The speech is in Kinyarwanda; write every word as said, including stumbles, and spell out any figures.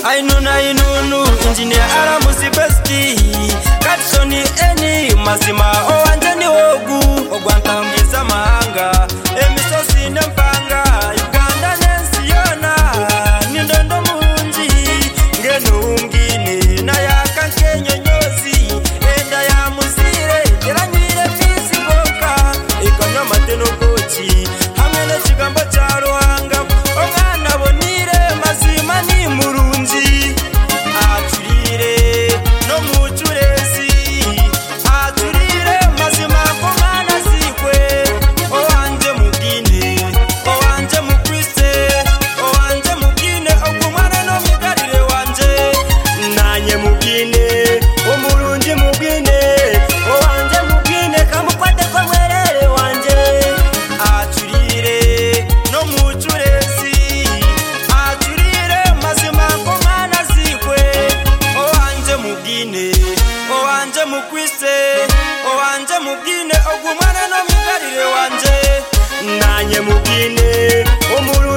ainuna inunu engineer aramusi besti katsoni eni mazima owanje ni wogu ogwantambiza mahanga emisosi nempanga Uganda nensi yona nindondo munji ngeno umgine na yaka kenyonyozi enda ya musire teranyire fisi boka ikonyo mateno gochi hamwe no kigambo cha ruhanga omwana bonire mazima ni murunzi aturire no muturezi aturire mazima ko mwana sikwe owanje mugine owanje mukwise owanje mugine ogumwana no migarire wanje nanye mugine omurunzi mugine owanje mugine kamukwate ko mwerere wanje aturire no muturezi aturire mazima ko mwana sikwe owanje mugine owanje mukwise owanje mugine ogumwana no migarire wanje nanye mugine omuru